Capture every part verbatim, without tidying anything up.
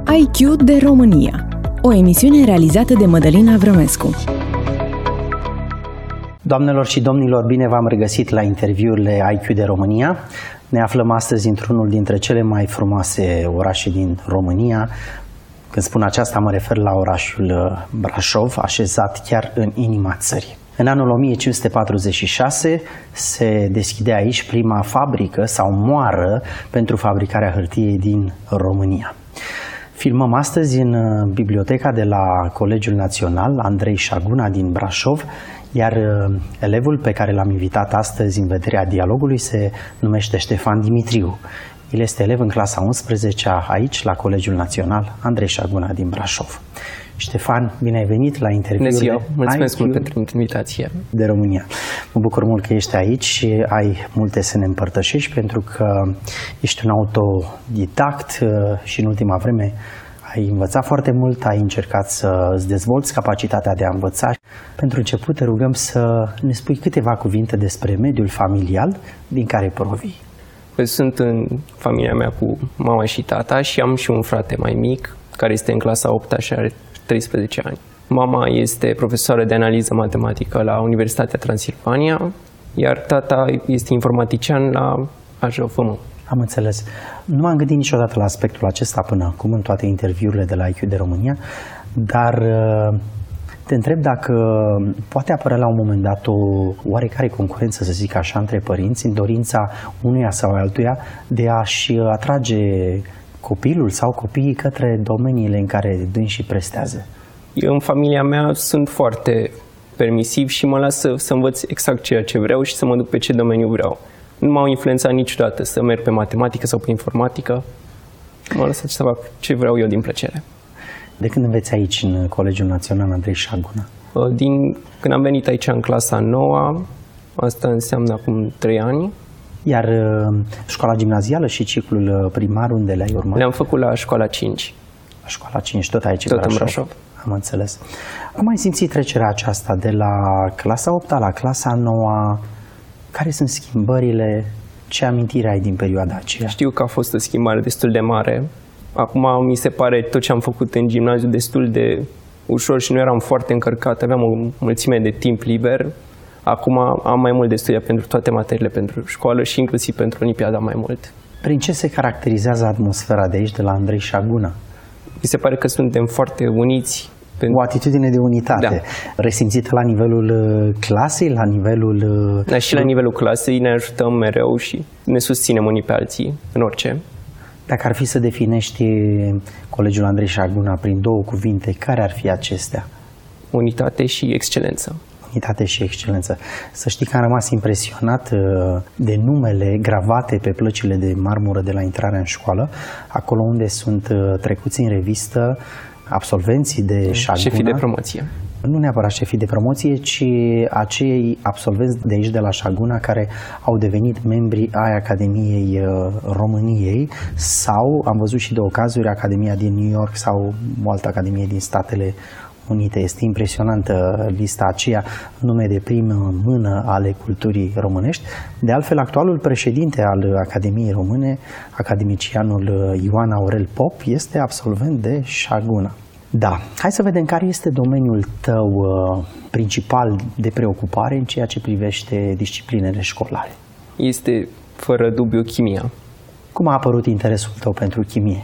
I Q de România, o emisiune realizată de Mădălina Vrămescu. Doamnelor și domnilor, bine v-am regăsit la interviurile I Q de România. Ne aflăm astăzi într-unul dintre cele mai frumoase orașe din România. Când spun aceasta, mă refer la orașul Brașov, așezat chiar în inima țării. În anul o mie cinci sute patruzeci și șase se deschide aici prima fabrică sau moară pentru fabricarea hârtiei din România. Filmăm astăzi în biblioteca de la Colegiul Național Andrei Șaguna din Brașov, iar elevul pe care l-am invitat astăzi în vederea dialogului se numește Ștefan Dimitriu. El este elev în clasa a unsprezecea aici, la Colegiul Național Andrei Șaguna din Brașov. Ștefan, bine ai venit la interviul. Bună ziua, mulțumesc mult pentru invitație. De România. Mă bucur mult că ești aici și ai multe să ne împărtășești, pentru că ești un autodidact și în ultima vreme ai învățat foarte mult, ai încercat să îți dezvolți capacitatea de a învăța. Pentru început te rugăm să ne spui câteva cuvinte despre mediul familial din care provii. Sunt în familia mea cu mama și tata și am și un frate mai mic care este în clasa a opta și are treisprezece ani. Mama este profesoară de analiză matematică la Universitatea Transilvania, iar tata este informatician la A J F M. Am înțeles. Nu m-am gândit niciodată la aspectul acesta până acum în toate interviurile de la I Q de România, dar te întreb dacă poate apărea la un moment dat o oarecare concurență, să zic așa, între părinți în dorința unuia sau altuia de a-și atrage copilul sau copiii către domeniile în care dânsii prestează. Eu în familia mea sunt foarte permisiv și mă las să, să învăț exact ceea ce vreau și să mă duc pe ce domeniu vreau. Nu m-au influențat niciodată să merg pe matematică sau pe informatică. M-am lăsat să fac ce vreau eu din plăcere. De când înveți aici, în Colegiul Național Andrei Șaguna? Din când am venit aici în clasa a noua, asta înseamnă acum trei ani. Iar școala gimnazială și ciclul primar, unde le-ai urmat? Le-am făcut la școala cinci. La școala cinci, tot aici, tot în Brașov. Brașov. Am înțeles. Cum ai simțit trecerea aceasta de la clasa a opta la clasa a noua? Care sunt schimbările? Ce amintire ai din perioada aceea? Știu că a fost o schimbare destul de mare. Acum mi se pare tot ce am făcut în gimnaziu destul de ușor și nu eram foarte încărcat. Aveam o mulțime de timp liber. Acum am mai mult de studiat pentru toate materiile pentru școală și inclusiv pentru Olimpiada mai mult. Prin ce se caracterizează atmosfera de aici, de la Andrei Șaguna? Mi se pare că suntem foarte uniți. O atitudine de unitate, da, resimțită la nivelul clasei, la nivelul... Da, și la nivelul clasei ne ajutăm mereu și ne susținem unii pe alții în orice. Dacă ar fi să definești Colegiul Andrei Șaguna prin două cuvinte, care ar fi acestea? Unitate și excelență. Unitate și excelență. Să știi că am rămas impresionat de numele gravate pe plăcile de marmură de la intrarea în școală, acolo unde sunt trecuți în revistă absolvenții de Șaguna. Șefii de promoție. Nu neapărat șefii de promoție, ci acei absolvenți de aici, de la Șaguna, care au devenit membri ai Academiei României sau, am văzut și de ocazuri, Academia din New York sau o altă academie din Statele Unite. Este impresionantă lista aceea, nume de primă mână ale culturii românești. De altfel, actualul președinte al Academiei Române, academicianul Ioan Aurel Pop, este absolvent de Șaguna. Da. Hai să vedem care este domeniul tău uh, principal de preocupare în ceea ce privește disciplinele școlare. Este, fără dubiu, chimia. Cum a apărut interesul tău pentru chimie?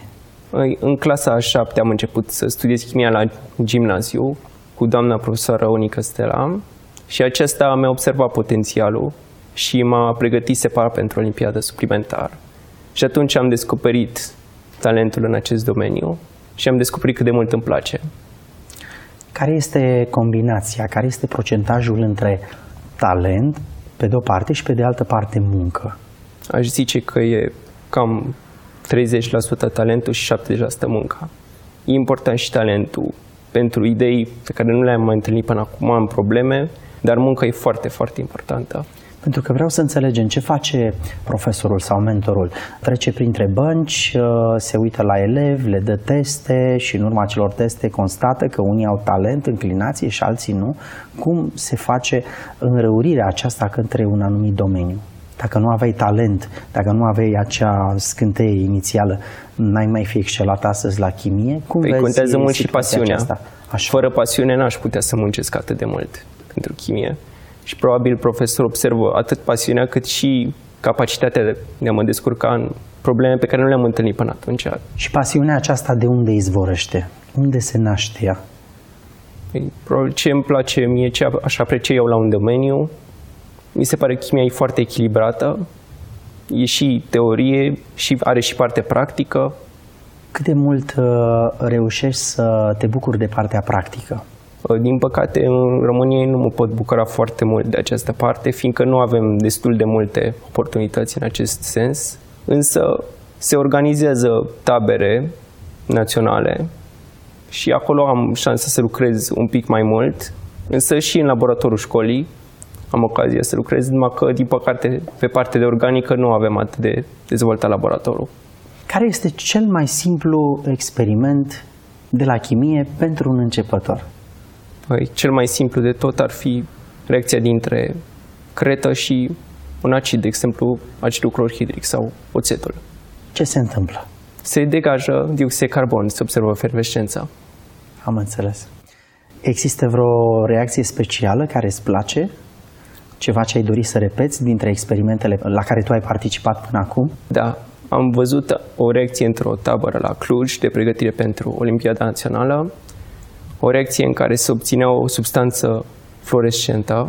În clasa a șaptea am început să studiez chimia la gimnaziu cu doamna profesoară Onica Stela și aceasta mi-a observat potențialul și m-a pregătit separat pentru Olimpiada suplimentară. Și atunci am descoperit talentul în acest domeniu și am descoperit cât de mult îmi place. Care este combinația, care este procentajul între talent, pe de o parte, și pe de altă parte muncă? Aș zice că e cam treizeci la sută talentul și șaptezeci la sută munca. E important și talentul pentru idei pe care nu le-am mai întâlnit până acum, am probleme, dar munca e foarte, foarte importantă. Pentru că vreau să înțelegem ce face profesorul sau mentorul. Trece printre bănci, se uită la elevi, le dă teste și în urma celor teste constată că unii au talent, înclinație și alții nu. Cum se face înrăurirea aceasta către un anumit domeniu? Dacă nu aveai talent, dacă nu aveai acea scânteie inițială, n-ai mai fi excelat astăzi la chimie? Cum păi vezi contează mult și pasiunea. Așa. Fără pasiune n-aș putea să muncesc atât de mult pentru chimie. Și probabil profesorul observă atât pasiunea cât și capacitatea de a mă descurca în probleme pe care nu le-am întâlnit până atunci. Și pasiunea aceasta de unde izvorăște? Unde se naște ea? Păi, probabil ce îmi place mie, ce aș aprecia eu la un domeniu, mi se pare că chimia e foarte echilibrată, e și teorie și are și parte practică. Cât de mult uh, reușești să te bucuri de partea practică? Din păcate, în România nu mă pot bucura foarte mult de această parte, fiindcă nu avem destul de multe oportunități în acest sens, însă se organizează tabere naționale și acolo am șansa să lucrez un pic mai mult, însă și în laboratorul școlii am ocazia să lucrez, numai că, din păcate, pe partea de organică nu avem atât de dezvoltat laboratorul. Care este cel mai simplu experiment de la chimie pentru un începător? Păi, cel mai simplu de tot ar fi reacția dintre cretă și un acid, de exemplu, acidul clorhidric sau oțetul. Ce se întâmplă? Se degajă dioxid de carbon, se observă efervescența. Am înțeles. Există vreo reacție specială care îți place? Ceva ce ai dori să repeți dintre experimentele la care tu ai participat până acum? Da, am văzut o reacție într-o tabără la Cluj de pregătire pentru Olimpiada Națională, o reacție în care se obținea o substanță fluorescentă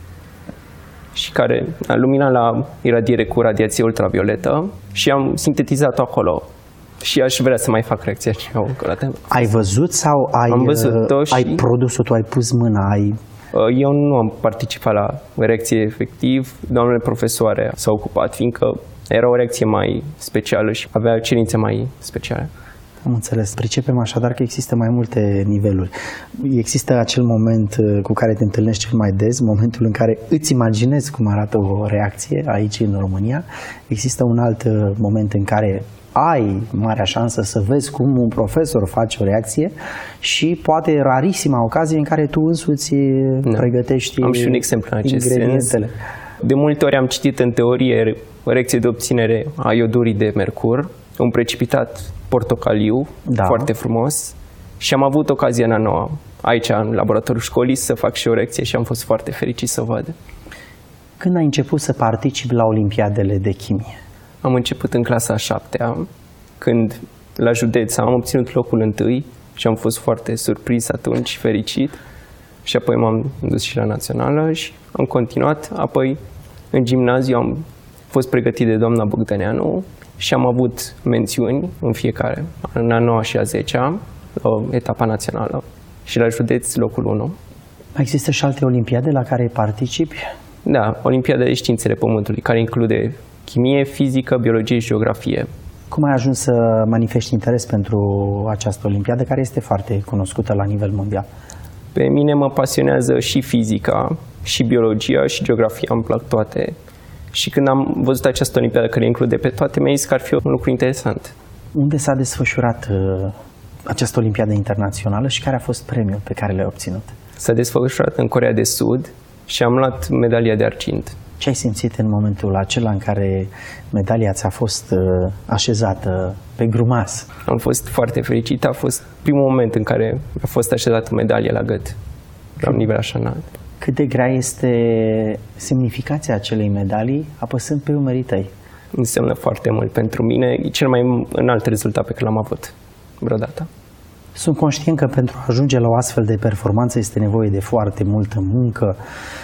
și care lumina la iradiere cu radiație ultravioletă și am sintetizat-o acolo. Și aș vrea să mai fac reacția aceea încă o dată. Ai văzut sau ai, am văzut-o ai și produs-o, tu ai pus mâna, ai... Eu nu am participat la reacție efectiv, doamnele profesoare s-au ocupat, fiindcă era o reacție mai specială și avea cerințe mai speciale. Am înțeles. Pricepem așadar că există mai multe niveluri. Există acel moment cu care te întâlnești cel mai des, momentul în care îți imaginezi cum arată o reacție aici în România. Există un alt moment în care ai marea șansă să vezi cum un profesor face o reacție și poate rarisima ocazie în care tu însuți da. pregătești Am și un exemplu în acest sens. De multe ori am citit în teorie o reacție de obținere a iodurii de mercur, un precipitat portocaliu, da. foarte frumos, și am avut ocazia în a noua, aici în laboratorul școlii, să fac și o reacție și am fost foarte fericit să o văd. Când ai început să participi la Olimpiadele de chimie? Am început în clasa a șaptea, când la județ am obținut locul întâi și am fost foarte surprins atunci și fericit. Și apoi m-am dus și la națională și am continuat. Apoi în gimnaziu am fost pregătit de doamna Bogdaneanu și am avut mențiuni în fiecare, în a noua și a zecea, la etapa națională și la județ locul unu. Mai există și alte olimpiade la care participi? Da, Olimpiada de Științele Pământului, care include chimie, fizică, biologie și geografie. Cum ai ajuns să manifesti interes pentru această olimpiadă, care este foarte cunoscută la nivel mondial? Pe mine mă pasionează și fizica, și biologia, și geografia, îmi plac toate. Și când am văzut această olimpiadă care include pe toate, mi-a zis că ar fi un lucru interesant. Unde s-a desfășurat uh, această olimpiadă internațională și care a fost premiul pe care l-ai obținut? S-a desfășurat în Coreea de Sud și am luat medalia de argint. Ce ai simțit în momentul acela în care medalia ți-a fost uh, așezată pe grumas? Am fost foarte fericit. A fost primul moment în care a fost așezată medalia la gât, la un nivel așa înalt. Cât de grea este semnificația acelei medalii apăsând pe umerii tăi? Înseamnă foarte mult pentru mine. E cel mai înalt rezultat pe care l-am avut vreodată. Sunt conștient că pentru a ajunge la o astfel de performanță este nevoie de foarte multă muncă.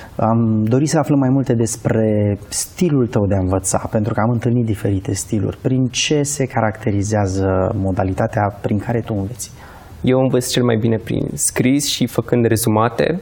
Am dorit să aflăm mai multe despre stilul tău de a învăța, pentru că am întâlnit diferite stiluri. Prin ce se caracterizează modalitatea prin care tu înveți? Eu învăț cel mai bine prin scris și făcând rezumate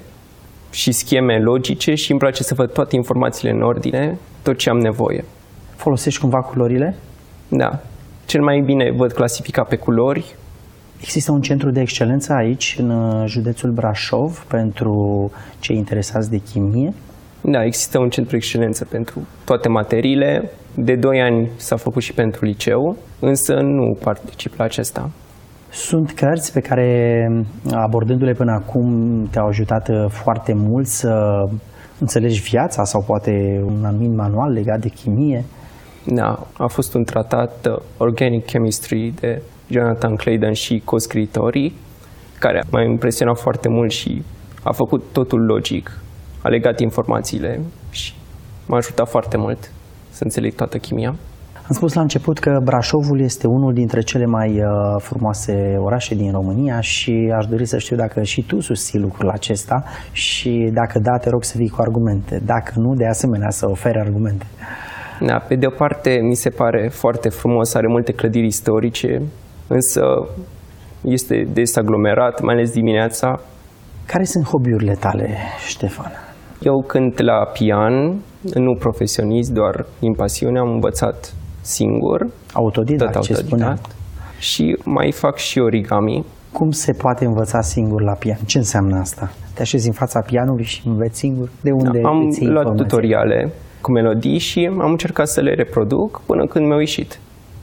și scheme logice și îmi place să văd toate informațiile în ordine, tot ce am nevoie. Folosești cumva culorile? Da. Cel mai bine văd clasifica pe culori. Există un centru de excelență aici, în județul Brașov, pentru cei interesați de chimie? Da, există un centru de excelență pentru toate materiile. De doi ani s-a făcut și pentru liceu, însă nu particip la acesta. Sunt cărți pe care, abordându-le până acum, te-au ajutat foarte mult să Înțelegi viața sau poate un anumit manual legat de chimie? Da, a fost un tratat uh, Organic Chemistry de Jonathan Clayton și coscriitorii, care m-a impresionat foarte mult și a făcut totul logic, a legat informațiile și m-a ajutat foarte mult să înțeleg toată chimia. Am spus la început că Brașovul este unul dintre cele mai uh, frumoase orașe din România și aș dori să știu dacă și tu susții lucrul acesta și dacă da, te rog să vii cu argumente. Dacă nu, de asemenea, să oferi argumente. Da, pe de o parte mi se pare foarte frumos, are multe clădiri istorice, însă este des aglomerat, mai ales dimineața. Care sunt hobby-urile tale, Ștefan? Eu cânt la pian, nu profesionist, doar din pasiune, am învățat singur. Autodidact, tot ce spuneam. Și mai fac și origami. Cum se poate învăța singur la pian? Ce înseamnă asta? Te așezi în fața pianului și înveți singur? De unde da, am îți luat informații? tutoriale cu melodii și am încercat să le reproduc până când mi-au ieșit.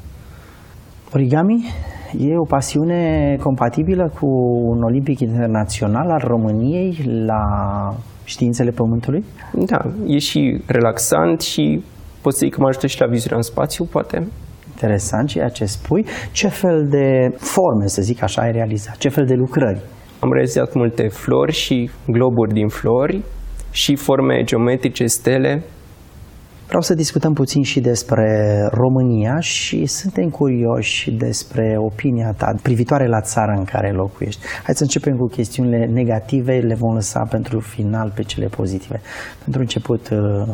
Origami e o pasiune compatibilă cu un olimpic internațional al României la științele Pământului? Da, e și relaxant și pot să zic că mă ajută și la viziunea în spațiu, poate. Interesant ceea ce spui. Ce fel de forme, să zic așa, ai realizat? Ce fel de lucrări? Am realizat multe flori și globuri din flori și forme geometrice, stele. Vreau să discutăm puțin și despre România și suntem curioși despre opinia ta privitoare la țara în care locuiești. Hai să începem cu chestiunile negative, le vom lăsa pentru final pe cele pozitive. Pentru început,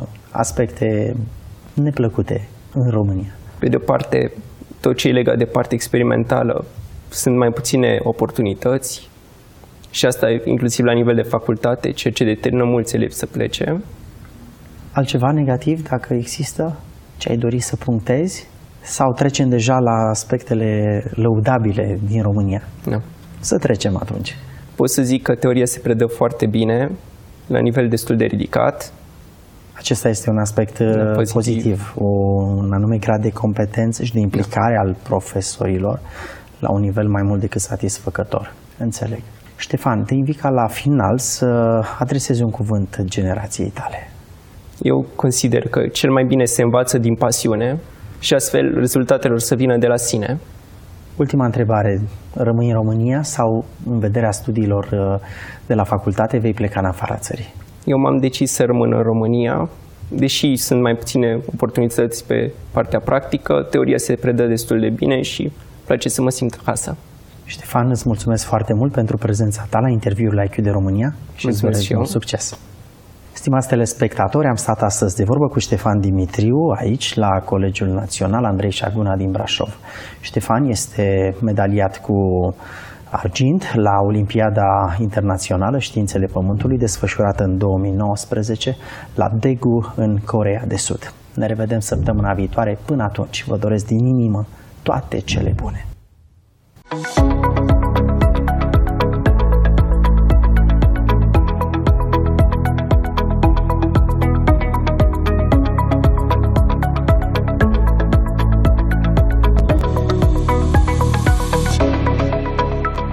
aspecte neplăcute în România. Pe de o parte, tot ce e legat de partea experimentală, sunt mai puține oportunități și asta inclusiv la nivel de facultate, ceea ce determină mulți elevi să plece. Altceva negativ, dacă există, ce ai dori să punctezi? Sau trecem deja la aspectele lăudabile din România? Da. Să trecem atunci. Pot să zic că teoria se predă foarte bine, la nivel destul de ridicat. Acesta este un aspect pozitiv, pozitiv. Un anume grad de competență și de implicare al profesorilor la un nivel mai mult decât satisfăcător. Înțeleg. Ștefan, te invit ca la final să adresezi un cuvânt generației tale. Eu consider că cel mai bine se învață din pasiune și astfel rezultatele să vină de la sine. Ultima întrebare. Rămâi în România sau în vederea studiilor de la facultate vei pleca în afara țării? Eu m-am decis să rămân în România, deși sunt mai puține oportunități pe partea practică, teoria se predă destul de bine și îmi place să mă simt acasă. Ștefan, îți mulțumesc foarte mult pentru prezența ta la interviul la I Q de România și îți doresc mult succes. Stimați telespectatori, am stat astăzi de vorbă cu Ștefan Dimitriu aici la Colegiul Național Andrei Șaguna din Brașov. Ștefan este medaliat cu argint la Olimpiada Internațională Științele Pământului, desfășurată în două mii nouăsprezece la Daegu, în Coreea de Sud. Ne revedem săptămâna viitoare. Până atunci, vă doresc din inimă toate cele bune.